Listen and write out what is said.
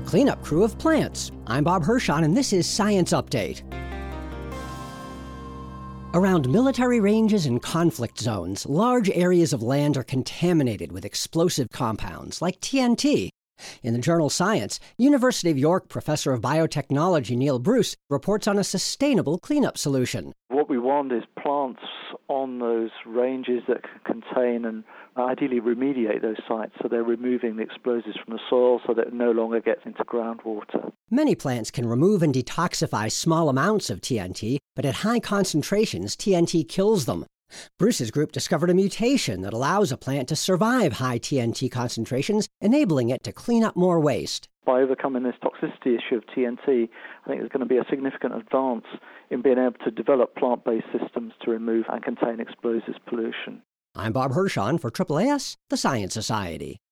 cleanup crew of plants. I'm Bob Hirschon, and this is Science Update. Around military ranges and conflict zones, large areas of land are contaminated with explosive compounds like TNT. In the journal Science, University of York professor of biotechnology Neil Bruce reports on a sustainable cleanup solution. What we want is plants on those ranges that can contain and ideally remediate those sites, so they're removing the explosives from the soil so that it no longer gets into groundwater. Many plants can remove and detoxify small amounts of TNT, but at high concentrations, TNT kills them. Bruce's group discovered a mutation that allows a plant to survive high TNT concentrations, enabling it to clean up more waste. By overcoming this toxicity issue of TNT, I think there's going to be a significant advance in being able to develop plant-based systems to remove and contain explosives pollution. I'm Bob Hirschon for AAAS, the Science Society.